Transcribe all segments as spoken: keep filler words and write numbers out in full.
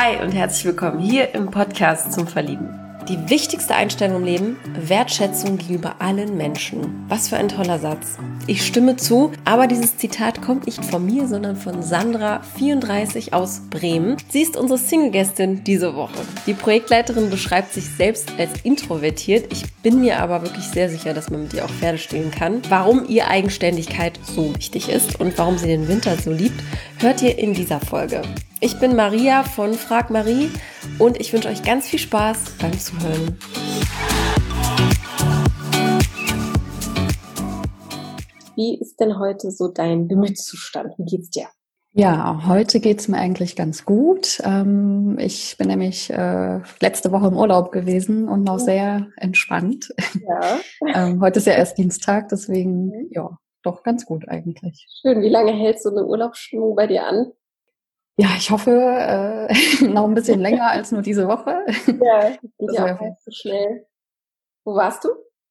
Hi und herzlich willkommen hier im Podcast zum Verlieben. Die wichtigste Einstellung im Leben: Wertschätzung gegenüber allen Menschen. Was für ein toller Satz. Ich stimme zu, aber dieses Zitat kommt nicht von mir, sondern von Sandra, vierunddreißig, aus Bremen. Sie ist unsere Single-Gästin diese Woche. Die Projektleiterin beschreibt sich selbst als introvertiert. Ich bin mir aber wirklich sehr sicher, dass man mit ihr auch Pferde stehlen kann. Warum ihr Eigenständigkeit so wichtig ist und warum sie den Winter so liebt, hört ihr in dieser Folge. Ich bin Maria von Frag Marie und ich wünsche euch ganz viel Spaß beim Zuhören. Wie ist denn heute so dein Gemütszustand? Wie geht's dir? Ja, heute geht's mir eigentlich ganz gut. Ähm, ich bin nämlich äh, letzte Woche im Urlaub gewesen und noch sehr entspannt. Ja. ähm, heute ist ja erst Dienstag, deswegen mhm. ja, doch ganz gut eigentlich. Schön. Wie lange hält so eine Urlaubsstimmung bei dir an? Ja, ich hoffe, äh, noch ein bisschen länger als nur diese Woche. Ja, geht ja auch so schnell. Wo warst du?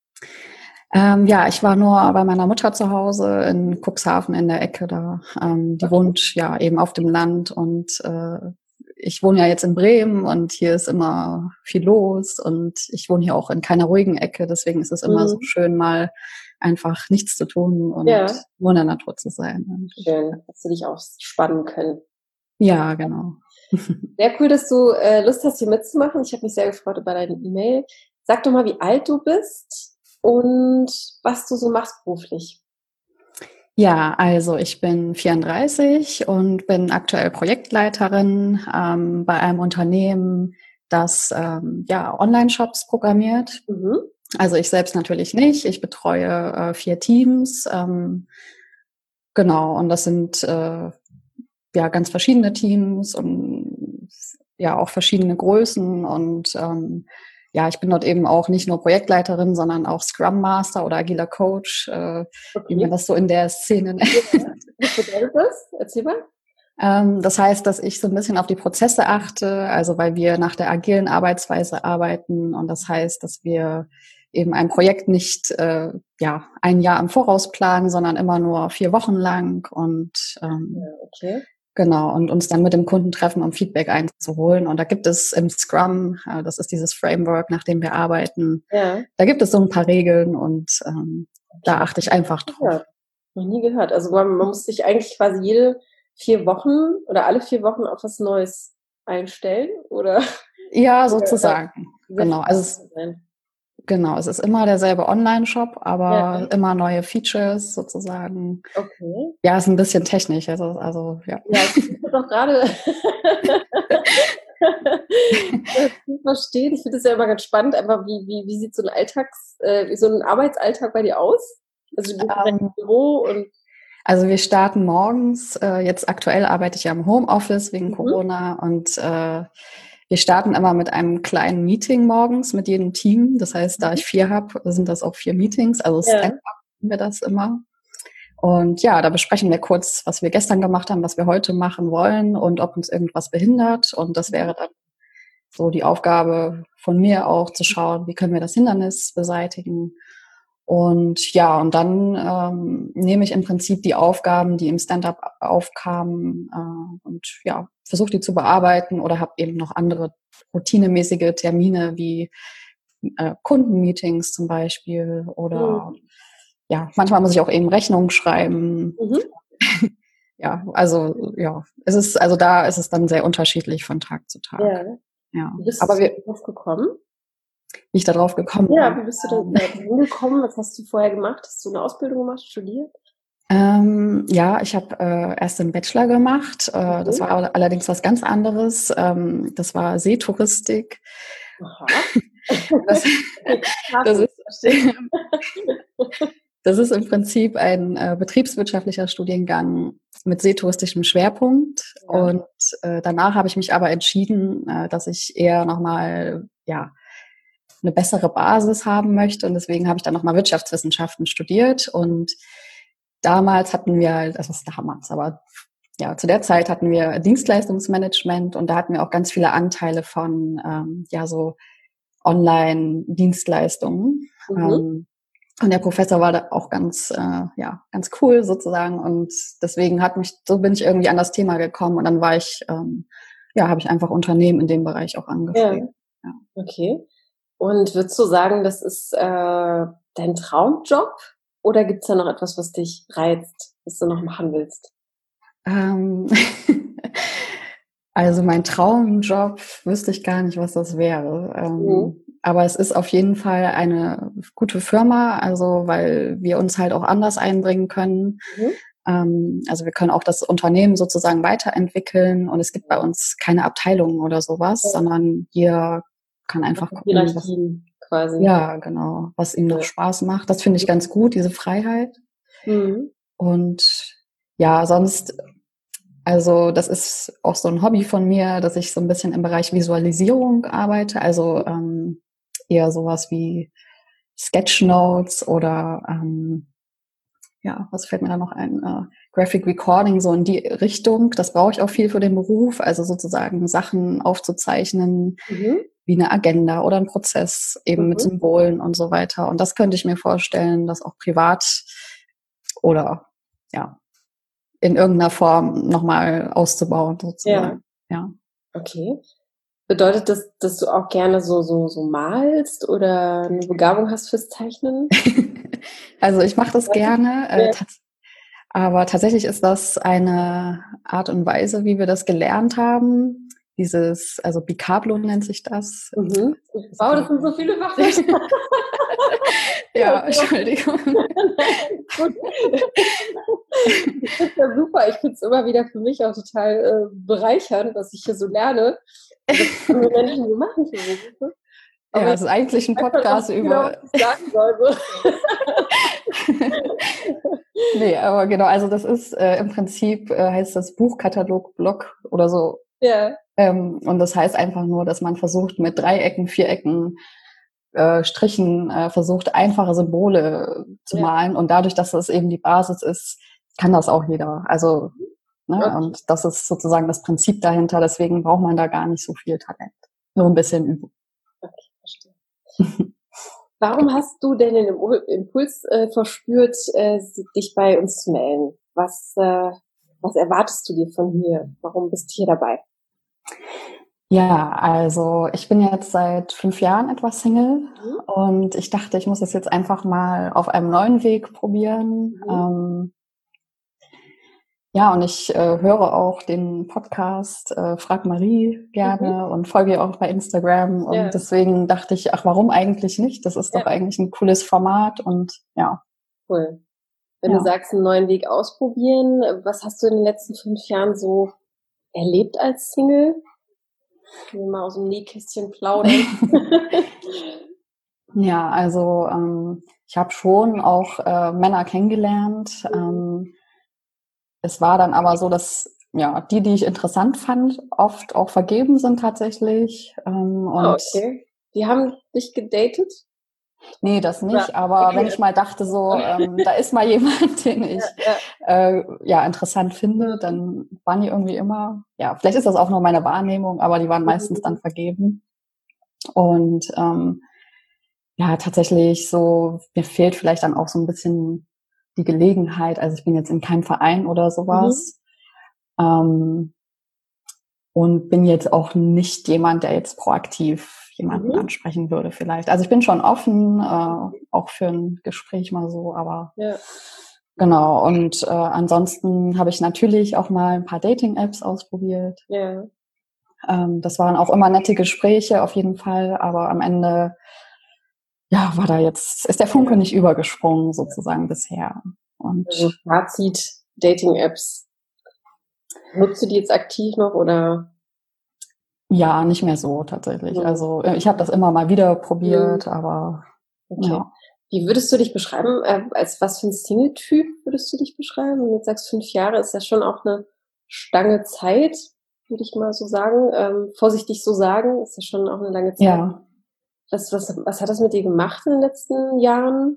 Ähm, ja, ich war nur bei meiner Mutter zu Hause in Cuxhaven in der Ecke da. Ähm, die okay. wohnt ja eben auf dem Land und äh, ich wohne ja jetzt in Bremen und hier ist immer viel los und ich wohne hier auch in keiner ruhigen Ecke, deswegen ist es immer mhm. so schön, mal einfach nichts zu tun und ja. nur in der Natur zu sein. Schön, dass du dich auch spannen können. Ja, genau. Sehr cool, dass du äh, Lust hast, hier mitzumachen. Ich habe mich sehr gefreut über deine E-Mail. Sag doch mal, wie alt du bist und was du so machst beruflich. Ja, also ich bin vierunddreißig und bin aktuell Projektleiterin ähm, bei einem Unternehmen, das ähm, ja Online-Shops programmiert. Mhm. Also ich selbst natürlich nicht. Ich betreue äh, vier Teams. Ähm, genau, und das sind äh, ja ganz verschiedene Teams und ja auch verschiedene Größen und ähm, ja, ich bin dort eben auch nicht nur Projektleiterin, sondern auch Scrum Master oder agiler Coach, äh, okay. wie man das so in der Szene nennt. Ja. Was bedeutet das? Erzähl mal. Ähm, das heißt, dass ich so ein bisschen auf die Prozesse achte, also weil wir nach der agilen Arbeitsweise arbeiten und das heißt, dass wir eben ein Projekt nicht äh, ja ein Jahr im Voraus planen, sondern immer nur vier Wochen lang und ähm, ja, okay. Genau, und uns dann mit dem Kunden treffen, um Feedback einzuholen. Und da gibt es im Scrum, äh, das ist dieses Framework, nach dem wir arbeiten, ja. da gibt es so ein paar Regeln und ähm, da achte ich einfach drauf. Ja, noch nie gehört. Also man, man muss sich eigentlich quasi jede vier Wochen oder alle vier Wochen auf was Neues einstellen, oder? Ja, sozusagen. Oder, genau. Also es, genau, es ist immer derselbe Online-Shop, aber ja. immer neue Features sozusagen. Okay. Ja, ist ein bisschen technisch. Also, also ja. Ja, ich bin doch gerade verstehen. Ich finde es ja immer ganz spannend, aber wie, wie, wie sieht so ein Alltags, äh, so ein Arbeitsalltag bei dir aus? Also du bist um, im Büro und Also wir starten morgens, äh, jetzt aktuell arbeite ich ja im Homeoffice wegen mhm. Corona und äh, wir starten immer mit einem kleinen Meeting morgens mit jedem Team. Das heißt, da ich vier habe, sind das auch vier Meetings. Also ja. Stand-up haben wir das immer. Und ja, da besprechen wir kurz, was wir gestern gemacht haben, was wir heute machen wollen und ob uns irgendwas behindert. Und das wäre dann so die Aufgabe von mir auch, zu schauen, wie können wir das Hindernis beseitigen. Und ja, und dann ähm, nehme ich im Prinzip die Aufgaben, die im Stand-up aufkamen äh, und ja, versuche die zu bearbeiten oder habe eben noch andere routinemäßige Termine wie äh, Kundenmeetings zum Beispiel oder mhm. ja, manchmal muss ich auch eben Rechnungen schreiben. Mhm. Ja, also ja, es ist also da ist es dann sehr unterschiedlich von Tag zu Tag. Ja. Ja. Wie bist Aber du wir darauf gekommen? Wie ich da drauf gekommen Ja, wie bist du da hingekommen? Was hast du vorher gemacht? Hast du eine Ausbildung gemacht, studiert? Ähm, ja, ich habe äh, erst einen Bachelor gemacht. Äh, okay. Das war allerdings was ganz anderes. Ähm, das war Seetouristik. Aha. Das, das, ist, das ist im Prinzip ein äh, betriebswirtschaftlicher Studiengang mit seetouristischem Schwerpunkt. Ja. Und äh, danach habe ich mich aber entschieden, äh, dass ich eher nochmal, ja, eine bessere Basis haben möchte. Und deswegen habe ich dann nochmal Wirtschaftswissenschaften studiert. Und damals hatten wir, das ist damals, aber ja, zu der Zeit hatten wir Dienstleistungsmanagement und da hatten wir auch ganz viele Anteile von, ähm, ja, so Online-Dienstleistungen. Mhm. Ähm, und der Professor war da auch ganz, äh, ja, ganz cool sozusagen. Und deswegen hat mich, so bin ich irgendwie an das Thema gekommen. Und dann war ich, ähm, ja, habe ich einfach Unternehmen in dem Bereich auch angestrebt. Ja. Ja. Okay. Und würdest du sagen, das ist äh, dein Traumjob? Oder gibt es da noch etwas, was dich reizt, was du noch machen willst? Ähm, also mein Traumjob wüsste ich gar nicht, was das wäre. Ähm, mhm. Aber es ist auf jeden Fall eine gute Firma, also weil wir uns halt auch anders einbringen können. Mhm. Ähm, also wir können auch das Unternehmen sozusagen weiterentwickeln und es gibt bei uns keine Abteilungen oder sowas, ja. sondern hier kann einfach gucken, was, quasi. Ja, genau, was ihm noch ja. Spaß macht. Das finde ich ganz gut, diese Freiheit. Mhm. Und ja, sonst, also das ist auch so ein Hobby von mir, dass ich so ein bisschen im Bereich Visualisierung arbeite, also ähm, eher sowas wie Sketchnotes oder ähm, ja, was fällt mir da noch ein? Äh, Graphic Recording, so in die Richtung. Das brauche ich auch viel für den Beruf, also sozusagen Sachen aufzuzeichnen, mhm. wie eine Agenda oder ein Prozess, eben mhm. mit Symbolen und so weiter. Und das könnte ich mir vorstellen, das auch privat oder ja, in irgendeiner Form nochmal auszubauen, sozusagen. Ja. ja. Okay. Bedeutet das, dass du auch gerne so, so, so malst oder eine Begabung hast fürs Zeichnen? Also ich mache das gerne, äh, ja. tats- aber tatsächlich ist das eine Art und Weise, wie wir das gelernt haben. Dieses, also Picablo nennt sich das. Mhm. Wow, das sind so viele Fachwörter. Ja, Entschuldigung. Gut. Ich finde es ja super. Ich finde es immer wieder für mich auch total äh, bereichernd, was ich hier so lerne. Also, was andere Menschen so machen für Berufe. Ja, es ist eigentlich ein Podcast über... Genau, was ich sagen soll. Nee, aber genau, also das ist äh, im Prinzip, äh, heißt das Buchkatalog-Blog oder so. Ja. Ähm, und das heißt einfach nur, dass man versucht, mit Dreiecken, Vierecken, äh, Strichen, äh, versucht, einfache Symbole zu ja. malen. Und dadurch, dass das eben die Basis ist, kann das auch jeder. Also, ne, okay. Und das ist sozusagen das Prinzip dahinter. Deswegen braucht man da gar nicht so viel Talent. Nur ein bisschen Übung. Okay, verstehe. Warum hast du denn den Impuls äh, verspürt, äh, dich bei uns zu melden? Was, äh, was erwartest du dir von hier? Warum bist du hier dabei? Ja, also ich bin jetzt seit fünf Jahren etwas Single mhm. und ich dachte, ich muss das jetzt einfach mal auf einem neuen Weg probieren. Mhm. Ähm, ja, und ich äh, höre auch den Podcast äh, Frag Marie gerne mhm. und folge ihr auch bei Instagram. Und ja. deswegen dachte ich, ach, warum eigentlich nicht? Das ist ja. doch eigentlich ein cooles Format und ja. Cool. Wenn ja. du sagst, einen neuen Weg ausprobieren, was hast du in den letzten fünf Jahren so erlebt als Single? Ich will mal aus dem Nähkästchen plaudern. Ja, also ähm, ich habe schon auch äh, Männer kennengelernt. Mhm. Ähm, Es war dann aber so, dass ja die, die ich interessant fand, oft auch vergeben sind tatsächlich. Ähm, und oh, okay. Die haben dich gedatet? Nee, das nicht. Ja, aber okay. wenn ich mal dachte, so ähm, da ist mal jemand, den ich ja, ja. Äh, ja interessant finde, dann waren die irgendwie immer, ja, vielleicht ist das auch nur meine Wahrnehmung, aber die waren meistens mhm. dann vergeben. Und ähm, ja, tatsächlich so, mir fehlt vielleicht dann auch so ein bisschen die Gelegenheit. Also ich bin jetzt in keinem Verein oder sowas. Mhm. Ähm, und bin jetzt auch nicht jemand, der jetzt proaktiv jemanden mhm. ansprechen würde vielleicht. Also ich bin schon offen, äh, auch für ein Gespräch mal so, aber ja. genau. Und äh, ansonsten habe ich natürlich auch mal ein paar Dating-Apps ausprobiert. Ja. Ähm, das waren auch immer nette Gespräche auf jeden Fall, aber am Ende ja, war da jetzt, ist der Funke nicht übergesprungen sozusagen bisher. Und also Fazit, Dating-Apps. Nutzt du die jetzt aktiv noch oder? Ja, nicht mehr so tatsächlich. Mhm. Also ich habe das immer mal wieder probiert, mhm. aber okay. Ja. Wie würdest du dich beschreiben? Äh, als was für ein Single-Typ würdest du dich beschreiben? Wenn du jetzt sagst, fünf Jahre ist ja schon auch eine Stange Zeit, würde ich mal so sagen. Ähm, vorsichtig so sagen, ist ja schon auch eine lange Zeit. Ja. Was, was, was hat das mit dir gemacht in den letzten Jahren?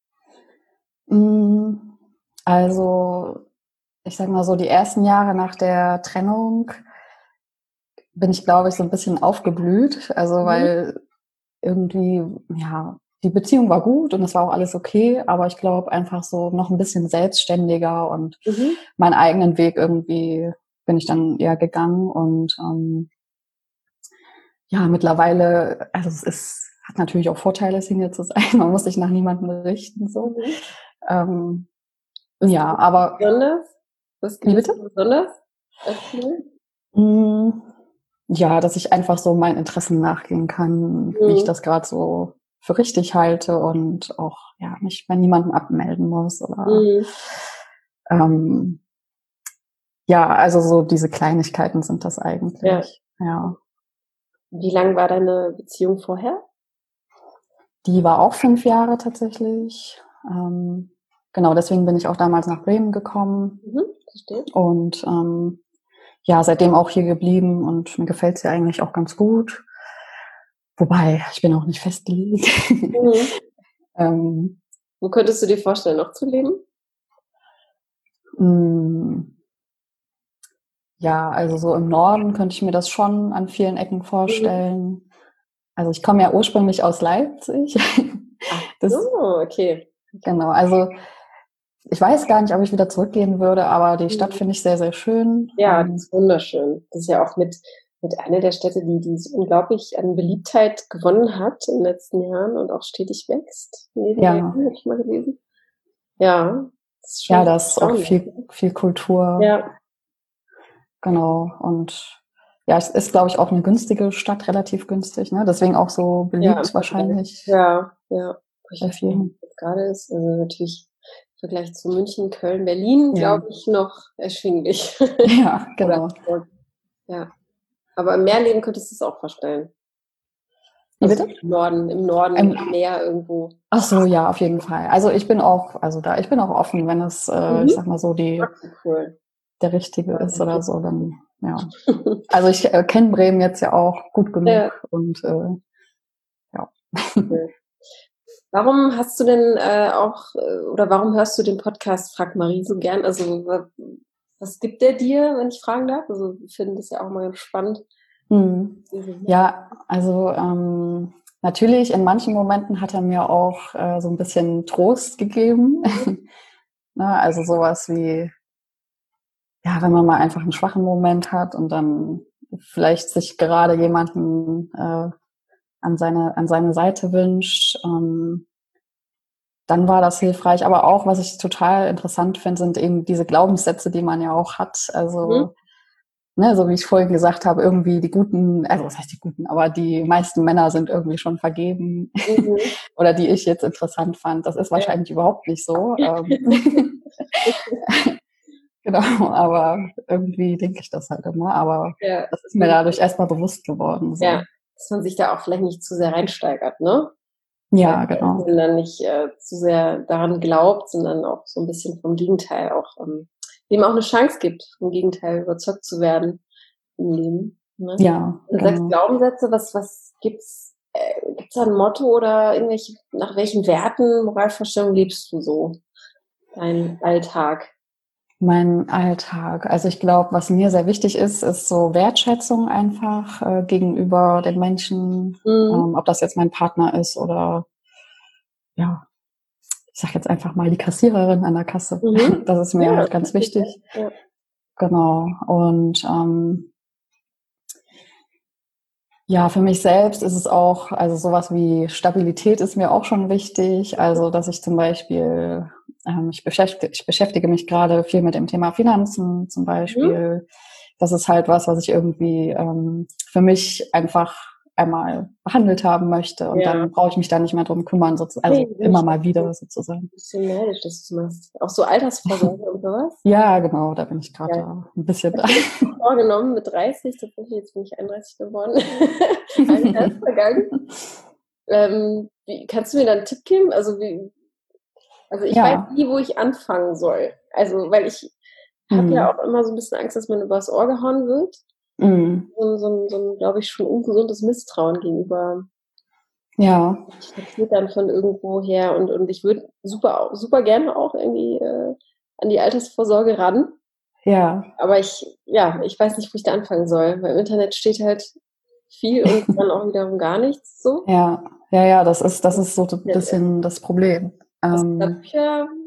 Also, ich sag mal so, die ersten Jahre nach der Trennung bin ich, glaube ich, so ein bisschen aufgeblüht. Also, mhm. weil irgendwie, ja, die Beziehung war gut und es war auch alles okay, aber ich glaube einfach so noch ein bisschen selbstständiger und mhm. meinen eigenen Weg irgendwie bin ich dann eher gegangen und ähm, ja, mittlerweile, also es ist, hat natürlich auch Vorteile, Single zu sein. Man muss sich nach niemandem richten, so. Mhm. Ähm, ja, aber. Besonders? Was Wie genießt bitte? du besonders als Single? Mm, ja, dass ich einfach so meinen Interessen nachgehen kann, wie ich Mhm. das gerade so für richtig halte und auch, ja, mich bei niemandem abmelden muss oder, Mhm. ähm, ja, also so diese Kleinigkeiten sind das Ja. eigentlich, ja. Wie lang war deine Beziehung vorher? Die war auch fünf Jahre tatsächlich. Ähm, genau, deswegen bin ich auch damals nach Bremen gekommen Mhm. Verstehe. und ähm, ja, seitdem auch hier geblieben und mir gefällt's hier eigentlich auch ganz gut. Wobei, ich bin auch nicht festgelegt. Mhm. ähm, Wo könntest du dir vorstellen, noch zu leben? mh, ja, also so im Norden könnte ich mir das schon an vielen Ecken Mhm. vorstellen. Also ich komme ja ursprünglich aus Leipzig. Ach Das, so, okay. genau, also ich weiß gar nicht, ob ich wieder zurückgehen würde, aber die Stadt Mhm. finde ich sehr, sehr schön. Ja, das Ähm, ist wunderschön. Das ist ja auch mit, mit einer der Städte, die, die so unglaublich an Beliebtheit gewonnen hat in den letzten Jahren und auch stetig wächst. Neben ja, Berlin, habe ich mal gelesen. Ja, das ist ja, schon da ist auch erstaunlich. viel, viel Kultur, Ja, genau. Und ja, es ist, glaube ich, auch eine günstige Stadt, relativ günstig, ne? Deswegen auch so ja, beliebt im Vergleich. wahrscheinlich Ja, ja. Wo ich bei weiß nicht, wie vielen. es jetzt gerade ist. Also natürlich im Vergleich zu München, Köln, Berlin, Ja, glaube ich, noch erschwinglich. ja, Oder, genau. ja. Aber im Meerleben könntest du es auch vorstellen. Wie Also bitte? im Norden, im Norden, Ähm, am Meer irgendwo. ach so, ja, auf jeden Fall. Also ich bin auch, also da, ich bin auch offen, wenn es, äh, ich Mhm. sag mal so, die Okay, cool. der richtige Ja, ist sehr oder schön. so, dann ja. Also ich äh, kenne Bremen jetzt ja auch gut genug Ja, und äh, ja. cool. Warum hast du denn äh, auch, äh, oder warum hörst du den Podcast Frag Marie so gern? Also wa- was gibt der dir, wenn ich fragen darf? Also ich finde das ja auch mal ganz spannend. Hm. Mhm. Ja, also ähm, natürlich in manchen Momenten hat er mir auch äh, so ein bisschen Trost gegeben. Ne, also sowas wie, ja, wenn man mal einfach einen schwachen Moment hat und dann vielleicht sich gerade jemanden äh, an seine an seine Seite wünscht, ähm, dann war das hilfreich. Aber auch, was ich total interessant finde, sind eben diese Glaubenssätze, die man ja auch hat. Mhm. Also, ne, so wie ich vorhin gesagt habe, irgendwie die guten, also was heißt die guten, aber die meisten Männer sind irgendwie schon vergeben Mhm. oder die ich jetzt interessant fand. Das ist Ja. wahrscheinlich überhaupt nicht so. Ähm, genau, aber irgendwie denke ich das halt immer. Aber Ja. das ist mir dadurch erstmal bewusst geworden. Ja, So. dass man sich da auch vielleicht nicht zu sehr reinsteigert, ne? Ja, Dass genau. man dann nicht äh, zu sehr daran glaubt, sondern auch so ein bisschen vom Gegenteil auch, ähm, dem auch eine Chance gibt, vom Gegenteil überzeugt zu werden im Leben. Ne? Ja, Du sagst genau. Glaubenssätze, was, was gibt's, äh, gibt's da ein Motto oder irgendwelche, nach welchen Werten, Moralvorstellungen lebst du so? Dein Alltag? Mein Alltag. Also ich glaube, was mir sehr wichtig ist, ist so Wertschätzung einfach äh, gegenüber den Menschen, Mhm. ähm, ob das jetzt mein Partner ist oder ja, ich sag jetzt einfach mal die Kassiererin an der Kasse. Mhm. Das ist mir Ja, halt das ganz ist wichtig. wichtig. Ja. Genau. Und ähm, ja, für mich selbst ist es auch, also sowas wie Stabilität ist mir auch schon wichtig. Also, dass ich zum Beispiel, ähm, ich beschäftige, ich beschäftige mich gerade viel mit dem Thema Finanzen zum Mhm. Beispiel. Das ist halt was, was ich irgendwie ähm, für mich einfach einmal behandelt haben möchte und Ja. dann brauche ich mich da nicht mehr drum kümmern, sozusagen, Hey, also bin immer ich mal ein wieder sozusagen. bisschen neidisch, dass du das machst. Auch so Altersvorsorge und sowas? Ja, genau, da bin ich Ja. gerade ein bisschen Ich dran. habe mir das auch vorgenommen mit dreißig, tatsächlich, jetzt bin ich einunddreißig geworden. Ein Jahr ist vergangen. Ähm, wie, kannst du mir da einen Tipp geben? Also, wie, also ich weiß Ja. nie, wo ich anfangen soll. Also, weil ich habe ja Hm. auch immer so ein bisschen Angst, dass man übers Ohr gehauen wird. Hm. So, so, ein, so ein, glaube ich, schon ungesundes Misstrauen gegenüber. Ja. Ich verstehe dann von irgendwo her und, und ich würde super, super gerne auch irgendwie äh, an die Altersvorsorge ran. Ja. Aber ich, ja, ich weiß nicht, wo ich da anfangen soll, weil im Internet steht halt viel und dann auch wiederum gar nichts so. Ja, ja, ja, das ist, das ist so ein Ja, bisschen das Problem. hast du da Ähm, Bücher?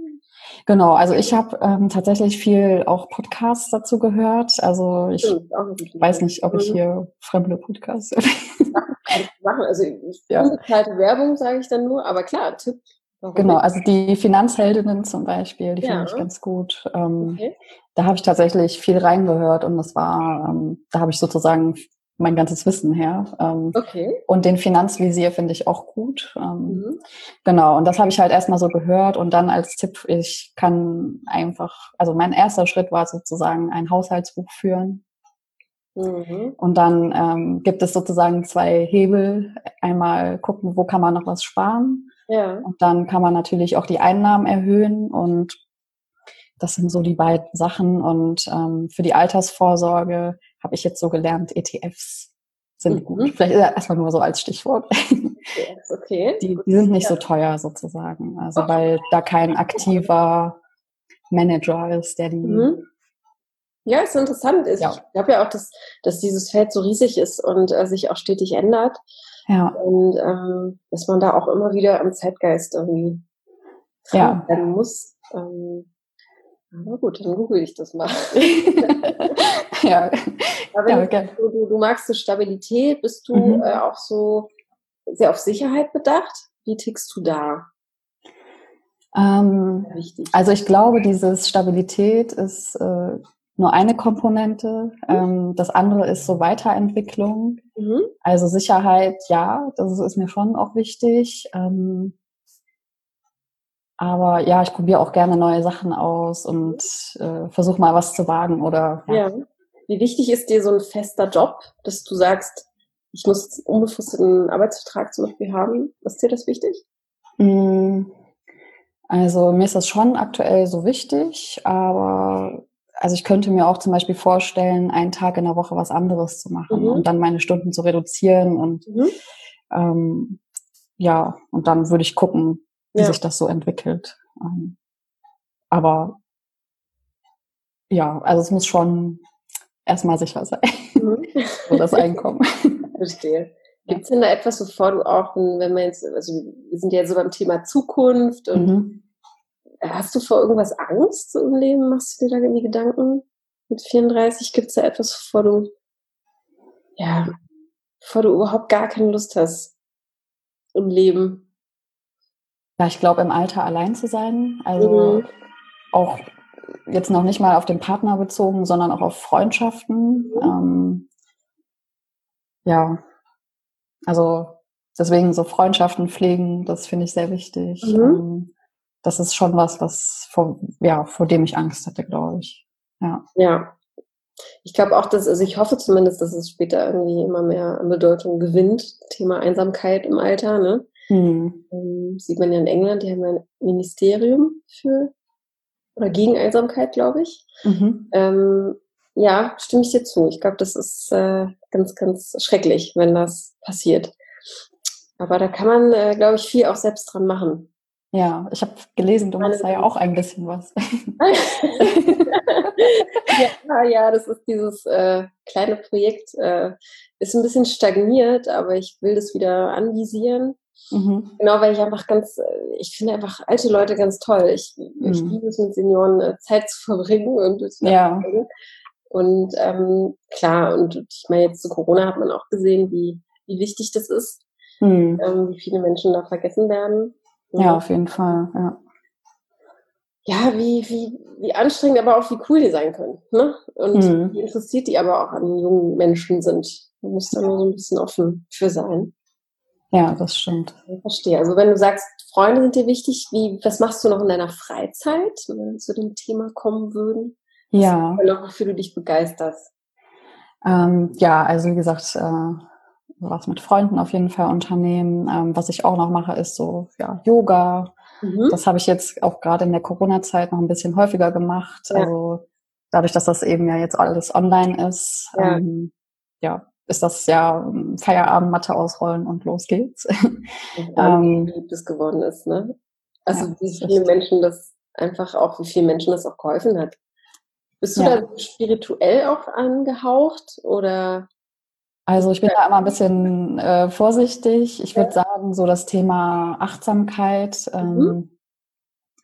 Genau, also ich habe ähm, tatsächlich viel auch Podcasts dazu gehört. Also ich Stimmt, auch eine gute weiß Idee. nicht, ob ich Mhm. hier fremde Podcasts Kannst du machen. Also ja. unbezahlte Werbung sage ich dann nur, aber klar, Tipp. Warum Genau, nicht? also die Finanzheldinnen zum Beispiel, die finde ich Ja, ganz gut. Ähm, okay. da habe ich tatsächlich viel reingehört und das war, ähm, da habe ich sozusagen mein ganzes Wissen her. Ähm, Okay. und den Finanzvisier finde ich auch gut. Ähm, Mhm. genau, und das habe ich halt erstmal so gehört und dann als Tipp, ich kann einfach, also mein erster Schritt war sozusagen ein Haushaltsbuch führen. Mhm. Und dann ähm, gibt es sozusagen zwei Hebel. Einmal gucken, wo kann man noch was sparen. Ja. Und dann kann man natürlich auch die Einnahmen erhöhen. Und das sind so die beiden Sachen. Und ähm, für die Altersvorsorge habe ich jetzt so gelernt, E T Fs sind gut. Mhm. Vielleicht erstmal nur so als Stichwort. Ja, ist okay. Die, Gut. die sind nicht Ja. so teuer sozusagen. Also Okay. weil da kein aktiver Manager ist, der die. Mhm. Ja, ist interessant. Ich Ja. glaube ja auch, dass, dass dieses Feld so riesig ist und äh, sich auch stetig ändert. Ja. Und ähm, dass man da auch immer wieder am Zeitgeist irgendwie dran Ja. bleiben muss. Ähm, aber gut, dann google ich das mal. Ja. Aber wenn Ja, du, gern. du, du magst so Stabilität, bist du Mhm. äh, auch so sehr auf Sicherheit bedacht? Wie tickst du da? Ähm, Sehr wichtig. also ich glaube, dieses Stabilität ist äh, nur eine Komponente. Ähm, das andere ist so Weiterentwicklung. Mhm. Also Sicherheit, ja, das ist mir schon auch wichtig. Ähm, aber ja, ich probiere auch gerne neue Sachen aus und äh, versuche mal was zu wagen oder ja. Ja. Wie wichtig ist dir so ein fester Job, dass du sagst, ich muss einen unbefristeten Arbeitsvertrag zum Beispiel haben? Ist dir das wichtig? Mm, Also mir ist das schon aktuell so wichtig, aber also ich könnte mir auch zum Beispiel vorstellen, einen Tag in der Woche was anderes zu machen Mhm. und dann meine Stunden zu reduzieren und Mhm. ähm, ja, und dann würde ich gucken, wie Ja. sich das so entwickelt. Ähm, aber ja, also es muss schon erstmal sicher sein, Mhm. so das Einkommen. Verstehe. Gibt es denn da etwas, wovor du auch, wenn man jetzt, also wir sind ja so beim Thema Zukunft und Mhm. hast du vor irgendwas Angst im Leben? Machst du dir da irgendwie Gedanken? Mit vierunddreißig gibt es da etwas, wovor du, ja, bevor du überhaupt gar keine Lust hast im Leben? Ja, ich glaube, im Alter allein zu sein, also Mhm. auch jetzt noch nicht mal auf den Partner bezogen, sondern auch auf Freundschaften. Mhm. Ähm, ja, also deswegen so Freundschaften pflegen, das finde ich sehr wichtig. Mhm. Ähm, das ist schon was, was vor, ja, vor dem ich Angst hatte, glaube ich. Ja. Ja. Ich glaube auch, dass, also ich hoffe zumindest, dass es später irgendwie immer mehr an Bedeutung gewinnt. Thema Einsamkeit im Alter, ne? Hm. Ähm, sieht man ja in England, die haben ja ein Ministerium für oder gegen Einsamkeit, glaube ich. Mhm. Ähm, ja, stimme ich dir zu. Ich glaube, das ist äh, ganz, ganz schrecklich, wenn das passiert. Aber da kann man, äh, glaube ich, viel auch selbst dran machen. Ja, ich habe gelesen, du machst da ja auch ein bisschen was. Ja, ja, das ist dieses äh, kleine Projekt, äh, ist ein bisschen stagniert, aber ich will das wieder anvisieren. Mhm. Genau, weil ich einfach ganz, äh, ich finde einfach alte Leute ganz toll. Ich, ich Mhm. liebe es, mit Senioren äh, Zeit zu verbringen und es Ja. Und ähm, klar, und ich meine, jetzt zu Corona hat man auch gesehen, wie, wie wichtig das ist, Mhm. ähm, wie viele Menschen da vergessen werden. Ja, auf jeden Fall. Ja, Ja, wie, wie, wie anstrengend, aber auch wie cool die sein können. Ne? Und Mhm. wie interessiert die aber auch an jungen Menschen sind. Man muss da nur so ein bisschen offen für sein. Ja, das stimmt. Ich verstehe. Also wenn du sagst, Freunde sind dir wichtig, wie, was machst du noch in deiner Freizeit, wenn wir zu dem Thema kommen würden? Ja. Was noch, wofür du dich begeisterst? Ähm, ja, also wie gesagt, äh, was mit Freunden auf jeden Fall unternehmen. Ähm, was ich auch noch mache, ist so ja Yoga. Mhm. Das habe ich jetzt auch gerade in der Corona-Zeit noch ein bisschen häufiger gemacht. Ja. Also dadurch, dass das eben ja jetzt alles online ist, Ja. ähm, ja, ist das ja Feierabendmatte ausrollen und los geht's. ähm, wie beliebt es geworden ist, ne? Also Ja, wie viele Menschen das einfach auch, wie vielen Menschen das auch geholfen hat. Bist du Ja. da spirituell auch angehaucht oder? Also ich bin da immer ein bisschen äh, vorsichtig. Ich würde sagen, so das Thema Achtsamkeit, ähm, Mhm.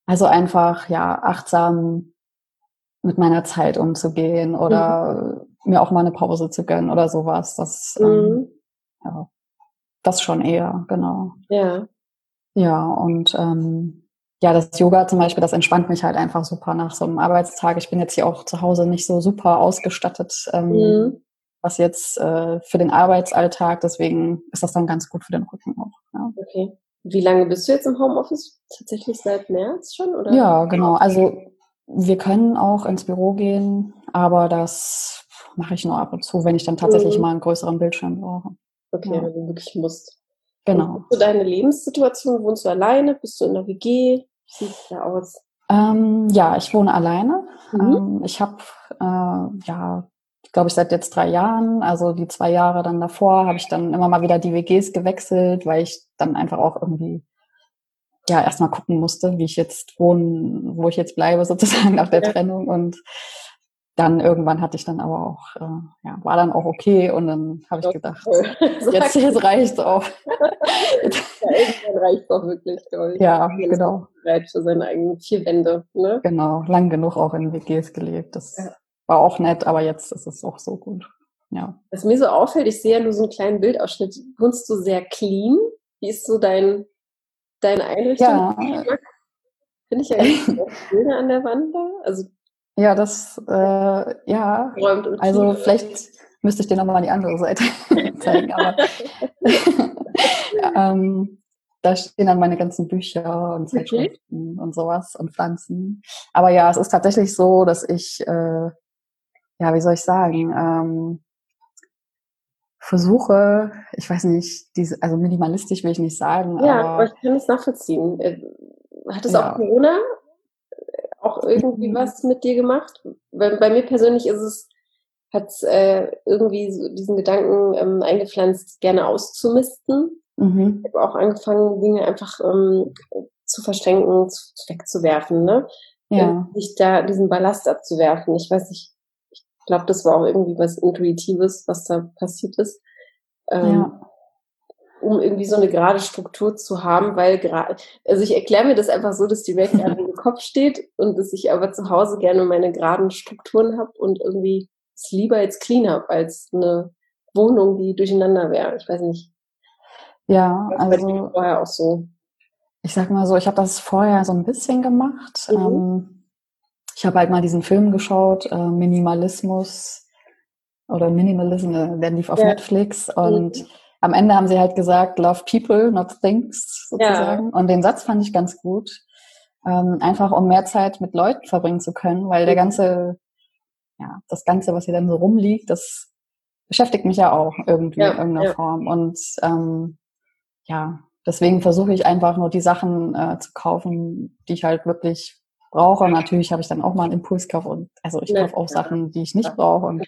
Also einfach, ja, achtsam mit meiner Zeit umzugehen oder mhm. mir auch mal eine Pause zu gönnen oder sowas. Das, mhm. ähm, ja, das schon eher, genau. Ja. Ja, und ähm, ja, das Yoga zum Beispiel, das entspannt mich halt einfach super nach so einem Arbeitstag. Ich bin jetzt hier auch zu Hause nicht so super ausgestattet, ähm, mhm. was jetzt äh, für den Arbeitsalltag, deswegen ist das dann ganz gut für den Rücken auch. Ja. Okay. Wie lange bist du jetzt im Homeoffice? Tatsächlich seit März schon, oder? Ja, genau. Also wir können auch ins Büro gehen, aber das mache ich nur ab und zu, wenn ich dann tatsächlich mhm. mal einen größeren Bildschirm brauche. Okay, ja. Wenn du wirklich musst. Genau. Und deine Lebenssituation? Wohnst du alleine? Bist du in der W G? Wie sieht es da aus? Ähm, ja, ich wohne alleine. Mhm. Ähm, ich habe, äh, ja, glaube ich, seit jetzt drei Jahren, also die zwei Jahre dann davor, habe ich dann immer mal wieder die W Gs gewechselt, weil ich dann einfach auch irgendwie ja erstmal gucken musste, wie ich jetzt wohne, wo ich jetzt bleibe sozusagen nach der ja. Trennung. Und dann irgendwann hatte ich dann aber auch, äh, ja, war dann auch okay. Und dann habe ich gedacht, jetzt, jetzt reicht's auch. Ja, irgendwann reicht's auch wirklich. Toll. Ja, genau. Bereit für seine eigenen vier Wände. Ne? Genau, lang genug auch in W Gs gelebt. Das ja. war auch nett, aber jetzt ist es auch so gut. Ja. Was mir so auffällt, ich sehe ja nur so einen kleinen Bildausschnitt. Wohnst du sehr clean? Wie ist so dein, deine Einrichtung? Ja. Finde ich ja ganz Bilder an der Wand da. Also ja, das, äh, ja, also vielleicht müsste ich dir nochmal die andere Seite zeigen, aber ähm, da stehen dann meine ganzen Bücher und Zeitschriften okay. und sowas und Pflanzen. Aber ja, es ist tatsächlich so, dass ich, äh, ja, wie soll ich sagen, ähm, versuche, ich weiß nicht, diese, also minimalistisch will ich nicht sagen, ja, aber, aber ich kann das nachvollziehen. Hat es ja. auch Corona auch irgendwie mhm. was mit dir gemacht? Weil bei mir persönlich ist es, hat es äh, irgendwie so diesen Gedanken ähm, eingepflanzt, gerne auszumisten. Mhm. Ich habe auch angefangen, Dinge einfach ähm, zu verschenken, zu, wegzuwerfen, ne? Ja. Nicht da diesen Ballast abzuwerfen. Ich weiß nicht, ich glaube, das war auch irgendwie was Intuitives, was da passiert ist. Ähm, ja. Um irgendwie so eine gerade Struktur zu haben, weil gerade, also ich erkläre mir das einfach so, dass die Welt gerade im Kopf steht und dass ich aber zu Hause gerne meine geraden Strukturen habe und irgendwie es lieber jetzt clean habe, als eine Wohnung, die durcheinander wäre. Ich weiß nicht. Ja, das also war vorher auch so. Ich sag mal so, ich habe das vorher so ein bisschen gemacht. Mhm. Ähm, ich habe halt mal diesen Film geschaut, äh, Minimalismus oder Minimalism, der lief auf ja. Netflix und mhm. am Ende haben sie halt gesagt, love people, not things, sozusagen. Ja. Und den Satz fand ich ganz gut. Ähm, einfach um mehr Zeit mit Leuten verbringen zu können, weil mhm. der ganze, ja, das Ganze, was hier dann so rumliegt, das beschäftigt mich ja auch irgendwie ja. in irgendeiner ja. Form. Und ähm, ja, deswegen versuche ich einfach nur die Sachen äh, zu kaufen, die ich halt wirklich brauche. Natürlich habe ich dann auch mal einen Impulskauf und also ich kaufe auch Sachen, die ich nicht brauche. Und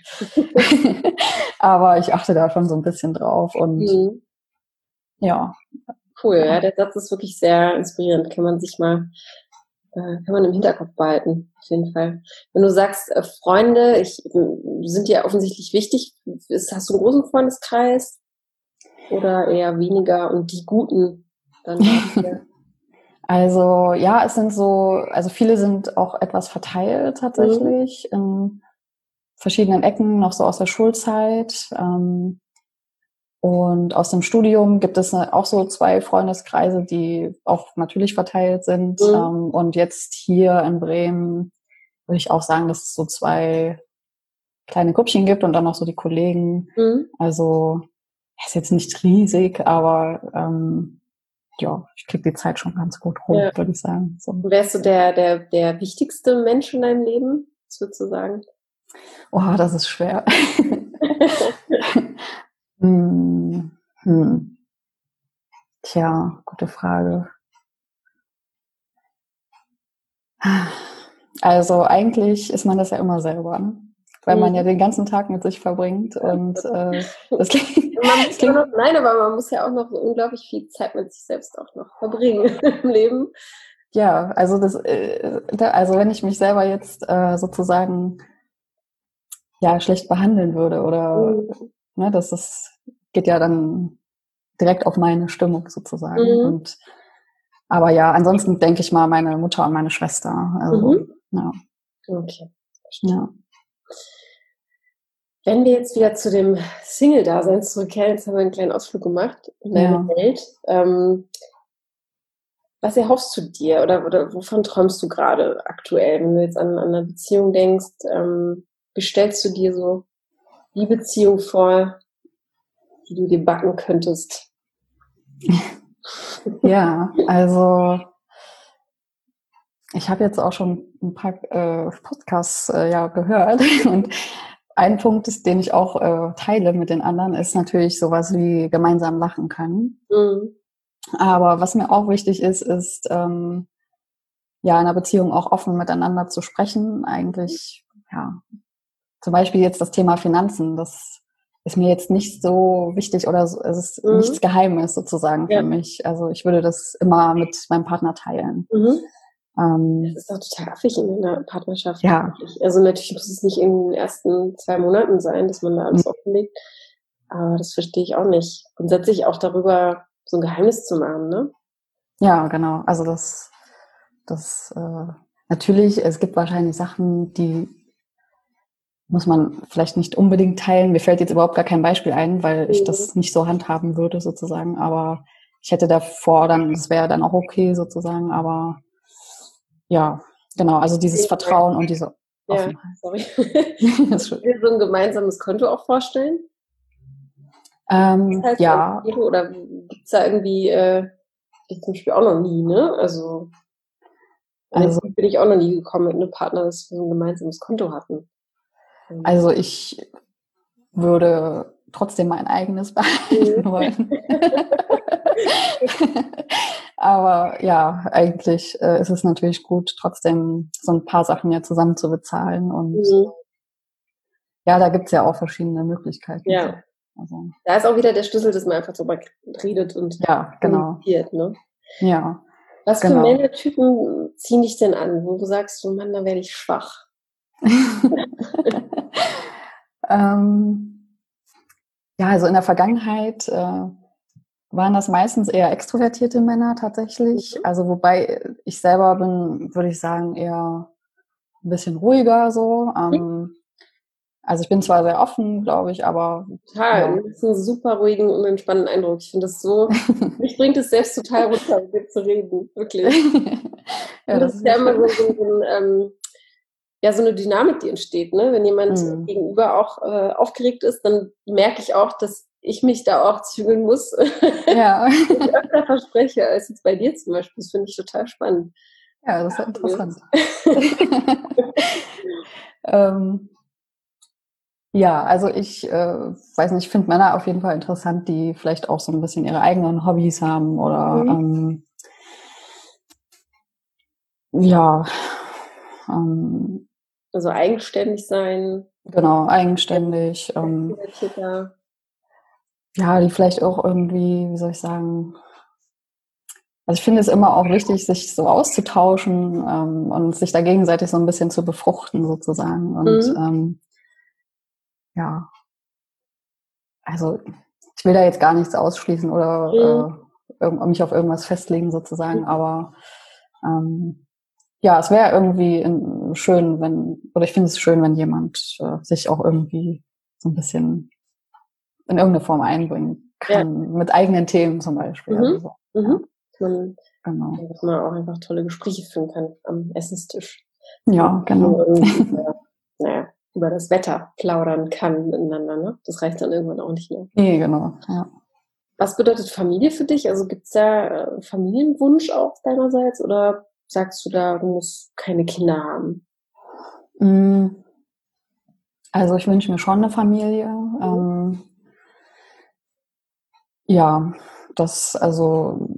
aber ich achte da schon so ein bisschen drauf und mhm. ja. Cool, ja. ja, der Satz ist wirklich sehr inspirierend. Kann man sich mal, äh, kann man im Hinterkopf behalten, auf jeden Fall. Wenn du sagst, äh, Freunde, ich, sind dir offensichtlich wichtig. Ist, hast du einen großen Freundeskreis? Oder eher weniger und die Guten dann Also ja, es sind so, also viele sind auch etwas verteilt tatsächlich mhm. in verschiedenen Ecken, noch so aus der Schulzeit. Ähm, und aus dem Studium gibt es auch so zwei Freundeskreise, die auch natürlich verteilt sind. Mhm. Ähm, und jetzt hier in Bremen würde ich auch sagen, dass es so zwei kleine Grüppchen gibt und dann noch so die Kollegen. Mhm. Also ist jetzt nicht riesig, aber ähm, ja, ich kriege die Zeit schon ganz gut rum, ja. würde ich sagen. So. Wärst du der, der, der wichtigste Mensch in deinem Leben, sozusagen? Oh, das ist schwer. hm, hm. Tja, gute Frage. Also eigentlich ist man das ja immer selber, ne? Weil man ja den ganzen Tag mit sich verbringt und äh, das klingt, man muss das klingt noch, nein, aber man muss ja auch noch unglaublich viel Zeit mit sich selbst auch noch verbringen im Leben. Ja, also das, äh, also wenn ich mich selber jetzt äh, sozusagen ja schlecht behandeln würde oder mhm. ne, das ist, geht ja dann direkt auf meine Stimmung sozusagen mhm. und Aber ja, ansonsten denke ich mal meine Mutter und meine Schwester. Also, Mhm. ja. Okay. Ja. Wenn wir jetzt wieder zu dem Single-Dasein zurückkehren, jetzt haben wir einen kleinen Ausflug gemacht in deine Ja. Welt. Ähm, was erhoffst du dir oder, oder wovon träumst du gerade aktuell, wenn du jetzt an, an eine Beziehung denkst? Ähm, wie stellst du dir so die Beziehung vor, die du dir backen könntest? Ja, also ich habe jetzt auch schon ein paar äh, Podcasts äh, ja gehört und ein Punkt, ist, den ich auch äh, teile mit den anderen, ist natürlich sowas wie gemeinsam lachen können. Mhm. Aber was mir auch wichtig ist, ist ähm, ja in einer Beziehung auch offen miteinander zu sprechen. Eigentlich, ja, zum Beispiel jetzt das Thema Finanzen, das ist mir jetzt nicht so wichtig oder so, es ist Mhm. nichts Geheimes sozusagen Ja. für mich. Also ich würde das immer mit meinem Partner teilen. Mhm. Ähm, Das ist auch total affig in einer Partnerschaft. Ja. Wirklich. Also natürlich muss es nicht in den ersten zwei Monaten sein, dass man da alles offenlegt. Aber das verstehe ich auch nicht. Grundsätzlich auch darüber so ein Geheimnis zu machen, ne? Ja, genau. Also das, das äh, natürlich, es gibt wahrscheinlich Sachen, die muss man vielleicht nicht unbedingt teilen. Mir fällt jetzt überhaupt gar kein Beispiel ein, weil ich das nicht so handhaben würde sozusagen. Aber ich hätte davor dann, das wäre dann auch okay sozusagen. Aber ja, genau. Also dieses Vertrauen und diese Ja, Offenheit. sorry. Das ist schön. Kannst du dir so ein gemeinsames Konto auch vorstellen? Ähm, Halt ja, so, oder gibt's da irgendwie, äh, ich zum Beispiel auch noch nie, ne? Also, an den also, Punkt bin ich auch noch nie gekommen mit einem Partner, dass wir so ein gemeinsames Konto hatten. Ähm, also ich würde trotzdem mein eigenes behalten wollen. Aber ja, eigentlich äh, ist es natürlich gut, trotzdem so ein paar Sachen ja zusammen zu bezahlen. Und Mhm. ja, da gibt's ja auch verschiedene Möglichkeiten. Ja. Also, Da ist auch wieder der Schlüssel, dass man einfach drüber redet und ja, genau. kommuniziert, ne? Ja, Was für genau. Männertypen ziehen dich denn an, wo du sagst, so Mann, da werde ich schwach? ähm, ja, also in der Vergangenheit äh, waren das meistens eher extrovertierte Männer tatsächlich. Mhm. Also wobei ich selber bin, würde ich sagen, eher ein bisschen ruhiger so. Ähm, also ich bin zwar sehr offen, glaube ich, aber Total. ja. Das ist einen super ruhigen und entspannenden Eindruck. Ich finde das so, mich bringt es selbst total runter, mit dir zu reden. Wirklich. Ja, Und das das ist ist ja ja immer schön. so, so, ein, ähm, ja, so eine Dynamik, die entsteht, ne? Wenn jemand Mhm. gegenüber auch äh, aufgeregt ist, dann merke ich auch, dass ich mich da auch zügeln muss. Ja. Ich öfter verspreche als jetzt bei dir zum Beispiel. Das finde ich total spannend. Ja, das ist ja interessant. ähm, ja, also ich äh, weiß nicht, ich finde Männer auf jeden Fall interessant, die vielleicht auch so ein bisschen ihre eigenen Hobbys haben oder Mhm. ähm, ja, ähm, Also eigenständig sein, genau, eigenständig. Ähm, extrovertierter. ja, die vielleicht auch irgendwie, wie soll ich sagen, also ich finde es immer auch wichtig, sich so auszutauschen ähm, und sich da gegenseitig so ein bisschen zu befruchten sozusagen. Und Mhm. ähm, ja, also ich will da jetzt gar nichts ausschließen oder äh, irg- mich auf irgendwas festlegen sozusagen, aber ähm, ja, es wäre irgendwie in, schön, wenn, oder ich finde es schön, wenn jemand äh, sich auch irgendwie so ein bisschen in irgendeine Form einbringen Ja. kann, mit eigenen Themen zum Beispiel. Mhm. Also so. Mhm. Man, Genau. dass man auch einfach tolle Gespräche führen kann am Essenstisch. Ja, genau. Und über, naja, über das Wetter plaudern kann miteinander, ne? Das reicht dann irgendwann auch nicht mehr. Nee, genau. Ja. Was bedeutet Familie für dich? Also gibt's da äh, Familienwunsch auch deinerseits oder sagst du da, du musst keine Kinder haben? Mm, Also ich wünsche mir schon eine Familie. Ähm, ja, das, also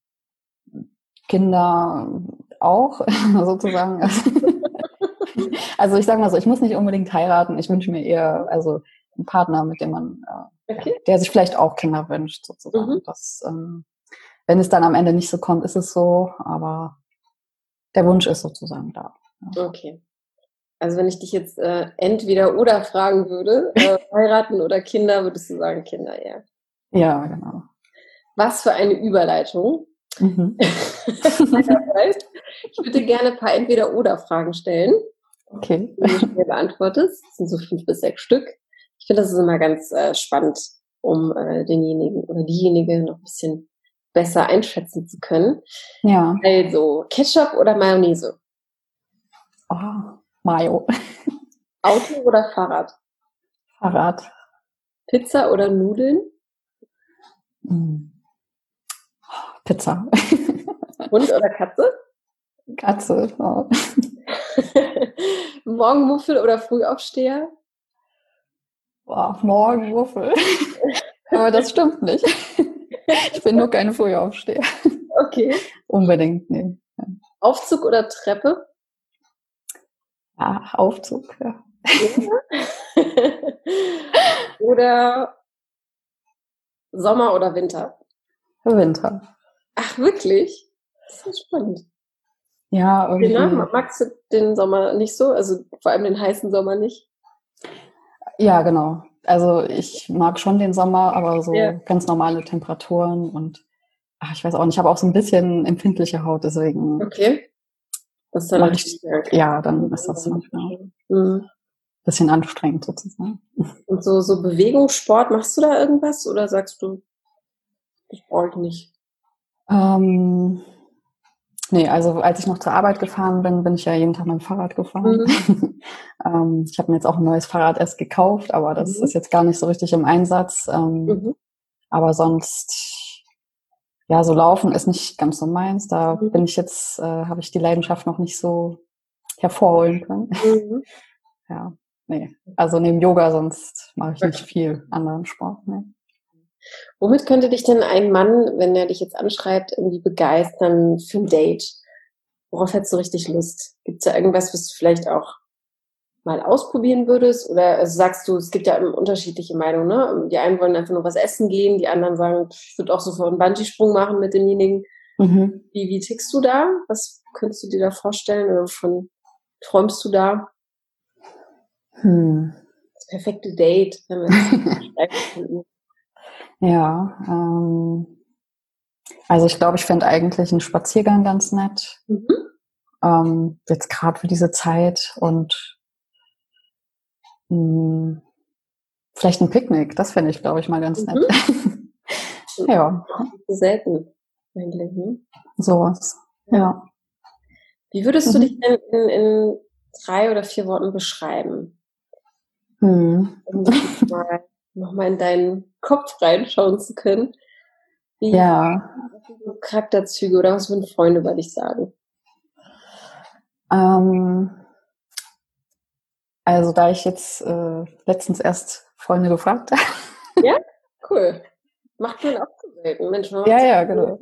Kinder auch sozusagen. Also ich sage mal so, ich muss nicht unbedingt heiraten. Ich wünsche mir eher also einen Partner, mit dem man, äh, Okay. der sich vielleicht auch Kinder wünscht sozusagen. Mhm. Das, ähm, wenn es dann am Ende nicht so kommt, ist es so. Aber der Wunsch ist sozusagen da. Ja. Okay. Also wenn ich dich jetzt äh, entweder oder fragen würde, äh, heiraten oder Kinder, würdest du sagen Kinder eher. Ja, genau. Was für eine Überleitung. Mhm. Das heißt, ich würde gerne ein paar Entweder-Oder-Fragen stellen, Okay. die du schnell beantwortest. Das sind so fünf bis sechs Stück. Ich finde, das ist immer ganz äh, spannend, um äh, denjenigen oder diejenige noch ein bisschen besser einschätzen zu können. Ja. Also, Ketchup oder Mayonnaise? Oh, Mayo. Auto oder Fahrrad? Fahrrad. Pizza oder Nudeln? Mm. Pizza. Hund oder Katze? Katze. Oh. Morgenmuffel oder Frühaufsteher? Boah, Morgenmuffel. Aber das stimmt nicht. Ich bin nur keine Frühaufsteher. Okay. Unbedingt, nee. Aufzug oder Treppe? Ah, Aufzug, ja. Ja. Oder Sommer oder Winter? Winter. Ach, wirklich? Das ist ja spannend. Ja, irgendwie. Genau. Magst du den Sommer nicht so? Also vor allem den heißen Sommer nicht? Ja, genau. Also ich mag schon den Sommer, aber so Ja. ganz normale Temperaturen und ach, ich weiß auch nicht, ich habe auch so ein bisschen empfindliche Haut, deswegen Okay. Das ist dann mache natürlich ich, stark. ja, dann ist das manchmal ein Mhm. bisschen anstrengend sozusagen. Und so, so Bewegungssport, machst du da irgendwas oder sagst du, ich brauche ich nicht? Ähm, nee, also als ich noch zur Arbeit gefahren bin, bin ich ja jeden Tag mit dem Fahrrad gefahren. Mhm. ähm, ich habe mir jetzt auch ein neues Fahrrad erst gekauft, aber das Mhm. ist jetzt gar nicht so richtig im Einsatz. Ähm, Mhm. aber sonst, ja, so laufen ist nicht ganz so meins. Da Mhm. bin ich jetzt, äh, habe ich die Leidenschaft noch nicht so hervorholen können. Mhm. Ja, nee. Also neben Yoga sonst mache ich nicht viel anderen Sport. Nee. Womit könnte dich denn ein Mann, wenn er dich jetzt anschreibt, irgendwie begeistern für ein Date? Worauf hättest du richtig Lust? Gibt es da irgendwas, was du vielleicht auch mal ausprobieren würdest? Oder also sagst du, es gibt ja unterschiedliche Meinungen, ne? Die einen wollen einfach nur was essen gehen, die anderen sagen, ich würde auch sofort einen Bungee-Sprung machen mit demjenigen. Mhm. Wie, wie tickst du da? Was könntest du dir da vorstellen? Oder wovon träumst du da? Hm. Das perfekte Date, wenn wir das beschreiben könnten. Ja, ähm, also ich glaube, ich fände eigentlich einen Spaziergang ganz nett. Mhm. Ähm, jetzt gerade für diese Zeit und mh, vielleicht ein Picknick, das fände ich, glaube ich, mal ganz nett. Mhm. Ja, Selten eigentlich, ne? sowas. Ja. Ja. Wie würdest du Mhm. dich denn in, in drei oder vier Worten beschreiben? Hm. Um wirklich mal nochmal in deinen Kopf reinschauen zu können. Wie Ja, was sind so Charakterzüge oder was würden Freunde über dich sagen? ähm, also da ich jetzt äh, letztens erst Freunde gefragt habe. Ja? Cool. Macht man auch so selten. Mensch, man macht Ja, so ja, genau.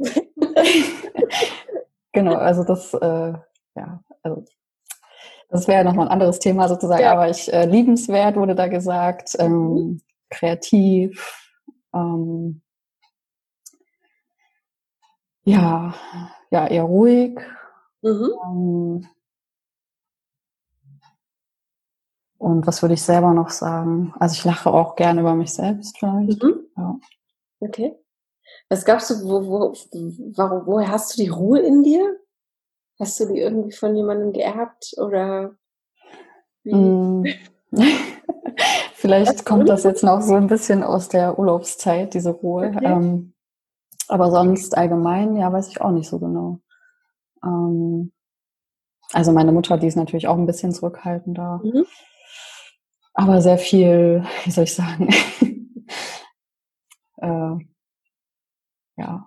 Genau, also das, äh, ja, also das wäre nochmal ein anderes Thema sozusagen, Ja. aber ich äh, liebenswert wurde da gesagt, ähm, Mhm. kreativ, ähm, ja, ja, eher ruhig. Mhm. Ähm, und was würde ich selber noch sagen? Also ich lache auch gerne über mich selbst vielleicht. Mhm. Ja. Okay. Was glaubst du, wo, wo, warum, woher hast du die Ruhe in dir? Hast du die irgendwie von jemandem geerbt oder wie? Mm. Vielleicht kommt das jetzt noch so ein bisschen aus der Urlaubszeit, diese Ruhe. Okay. Ähm, aber sonst allgemein, ja, weiß ich auch nicht so genau. Ähm, also meine Mutter, die ist natürlich auch ein bisschen zurückhaltender. Mhm. Aber sehr viel, wie soll ich sagen, äh, ja,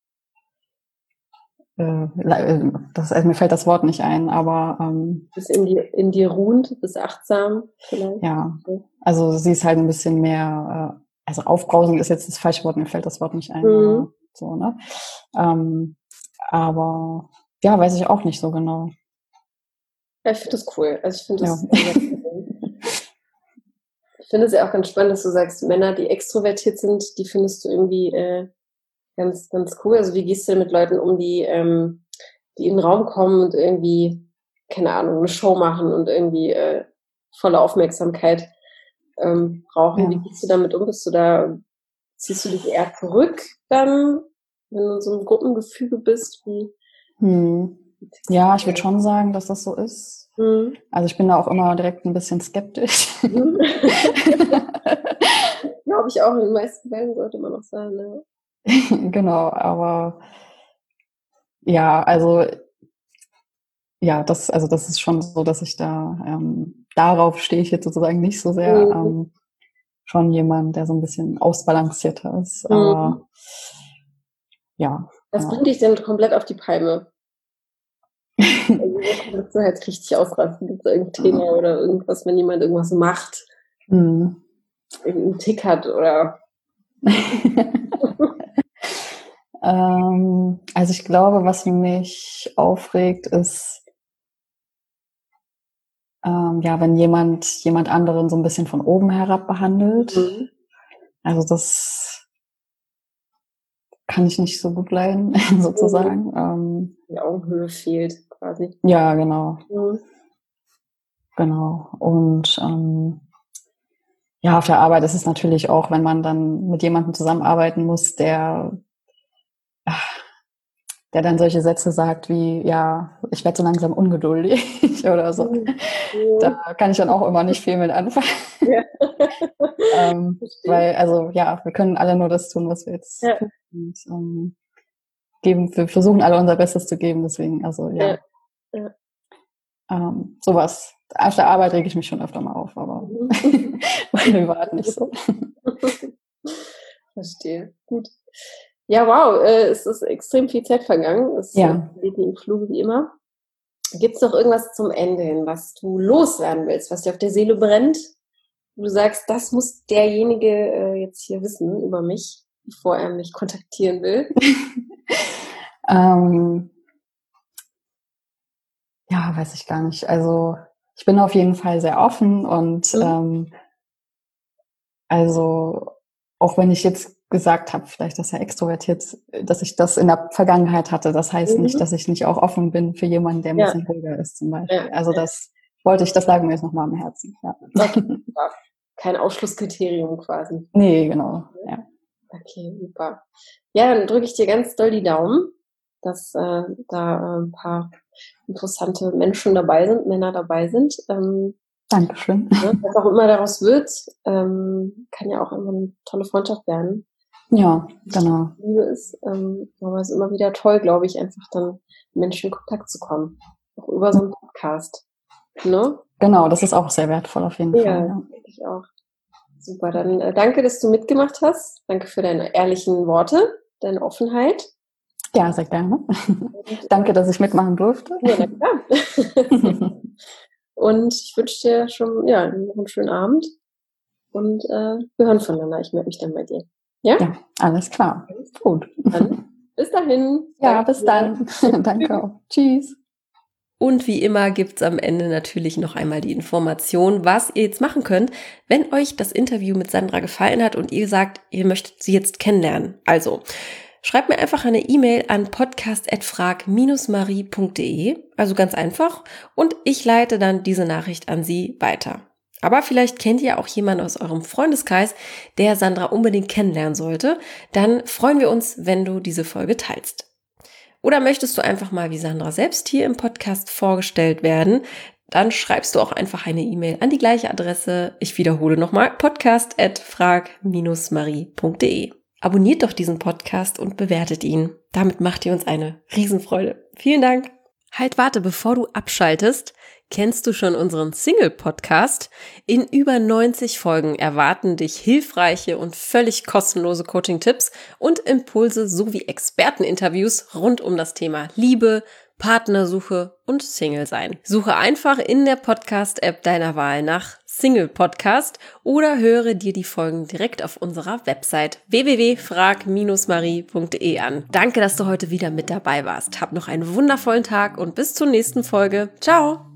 äh, das, also mir fällt das Wort nicht ein, aber ähm, Bist in dir, in dir ruhend, bist achtsam vielleicht. ja, also sie ist halt ein bisschen mehr, äh, also aufbrausend ist jetzt das falsche Wort, mir fällt das Wort nicht ein, Mhm. aber so, ne? Ähm, aber ja, weiß ich auch nicht so genau. Ja, ich finde das cool. Also ich finde Ja. das sehr, sehr cool. Ich finde es ja auch ganz spannend, dass du sagst, Männer, die extrovertiert sind, die findest du irgendwie äh, ganz, ganz cool. Also wie gehst du denn mit Leuten um, die, ähm, die in den Raum kommen und irgendwie, keine Ahnung, eine Show machen und irgendwie äh, volle Aufmerksamkeit ähm, brauchen? Ja. Wie gehst du damit um? Bist du da, ziehst du dich eher zurück dann? wenn du in so einem Gruppengefüge bist, wie... Hm. Ja, ich würde schon sagen, dass das so ist. Mhm. Also ich bin da auch immer direkt ein bisschen skeptisch. Mhm. Glaube ich auch, in den meisten Fällen sollte man auch sein. Ja. Genau, aber ja, also ja, das, also das ist schon so, dass ich da, ähm, darauf stehe ich jetzt sozusagen nicht so sehr. Mhm. Ähm, schon jemand, der so ein bisschen ausbalancierter ist. Mhm. Aber ja. Was ja. bringt dich denn komplett auf die Palme? Also kannst du halt richtig ausrasten. Gibt es irgendein Thema oder irgendwas, wenn jemand irgendwas macht, hm. irgendeinen Tick hat oder... ähm, also ich glaube, was mich aufregt, ist ähm, ja, wenn jemand jemand anderen so ein bisschen von oben herab behandelt. Mhm. Also das kann ich nicht so gut leiden, sozusagen. Mhm. Ähm, Die Augenhöhe fehlt quasi. ja, genau. Mhm. Genau. Und ähm, ja, auf der Arbeit ist es natürlich auch, wenn man dann mit jemandem zusammenarbeiten muss, der der dann solche Sätze sagt wie, ja, ich werde so langsam ungeduldig oder so. Mhm. Da kann ich dann auch immer nicht viel mit anfangen. Ja. ähm, weil, also ja, wir können alle nur das tun, was wir jetzt Ja. tun. Und, ähm, geben, wir versuchen alle unser Bestes zu geben, deswegen, also ja. Ja. Ja. Ähm, sowas. Auf der Arbeit rege ich mich schon öfter mal auf, aber privat nicht so. Verstehe. Gut. Ja, wow, äh, es ist extrem viel Zeit vergangen. Es Ja. geht im Fluge wie immer. Gibt es noch irgendwas zum Ende hin, was du loswerden willst, was dir auf der Seele brennt? Du sagst, das muss derjenige äh, jetzt hier wissen über mich, bevor er mich kontaktieren will. ähm, ja, weiß ich gar nicht. Also ich bin auf jeden Fall sehr offen und Mhm. ähm, also auch wenn ich jetzt gesagt habe, vielleicht, dass er extrovertiert, dass ich das in der Vergangenheit hatte, das heißt Mhm. nicht, dass ich nicht auch offen bin für jemanden, der ein Ja. bisschen ruhiger ist zum Beispiel. Ja. Also das wollte ich, das lag mir jetzt nochmal am Herzen. Ja. Okay, super. Kein Ausschlusskriterium quasi. Nee, genau. Ja. Okay, super. Ja, dann drücke ich dir ganz doll die Daumen, dass äh, da äh, ein paar interessante Menschen dabei sind, Männer dabei sind. Ähm, Dankeschön. ne, was auch immer daraus wird, ähm, kann ja auch immer eine tolle Freundschaft werden. Ja, genau. Liebe ist, ähm, aber es ist immer wieder toll, glaube ich, einfach dann mit Menschen in Kontakt zu kommen. Auch über so einen Podcast. Ne? Genau, das ist auch sehr wertvoll auf jeden Ja, Fall. Ja. denke ich auch. Super, dann äh, danke, dass du mitgemacht hast. Danke für deine ehrlichen Worte, deine Offenheit. Ja, sehr gerne. Und, Danke, dass ich mitmachen durfte. ja, na klar. Und ich wünsche dir schon ja, noch einen schönen Abend. Und äh, wir hören voneinander. Ich melde mich dann bei dir. Ja? Ja, alles klar. Gut. Dann bis dahin. Ja, Danke bis dir. dann. Danke auch. Tschüss. Und wie immer gibt's am Ende natürlich noch einmal die Information, was ihr jetzt machen könnt, wenn euch das Interview mit Sandra gefallen hat und ihr sagt, ihr möchtet sie jetzt kennenlernen. Also, schreibt mir einfach eine E-Mail an podcast at frag dash marie punkt de, also ganz einfach, und ich leite dann diese Nachricht an sie weiter. Aber vielleicht kennt ihr auch jemanden aus eurem Freundeskreis, der Sandra unbedingt kennenlernen sollte. Dann freuen wir uns, wenn du diese Folge teilst. Oder möchtest du einfach mal wie Sandra selbst hier im Podcast vorgestellt werden? Dann schreibst du auch einfach eine E-Mail an die gleiche Adresse. Ich wiederhole nochmal, podcast at frag dash marie punkt de. Abonniert doch diesen Podcast und bewertet ihn. Damit macht ihr uns eine Riesenfreude. Vielen Dank. Halt, warte, bevor du abschaltest, kennst du schon unseren Single-Podcast? In über neunzig Folgen erwarten dich hilfreiche und völlig kostenlose Coaching-Tipps und Impulse sowie Experteninterviews rund um das Thema Liebe, Partnersuche und Single-Sein. Suche einfach in der Podcast-App deiner Wahl nach Single-Podcast oder höre dir die Folgen direkt auf unserer Website w w w punkt frag dash marie punkt de an. Danke, dass du heute wieder mit dabei warst. Hab noch einen wundervollen Tag und bis zur nächsten Folge. Ciao!